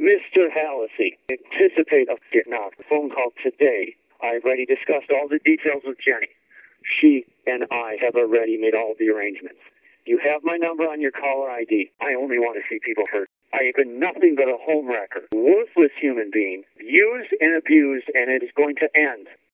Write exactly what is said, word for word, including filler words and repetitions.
Mister Hallisey, anticipate of getting off the phone call today. I've already discussed all the details with Jenny. She and I have already made all the arrangements. You have my number on your caller I D. I only want to see people hurt. I have been nothing but a homewrecker, worthless human being, used and abused, and it is going to end.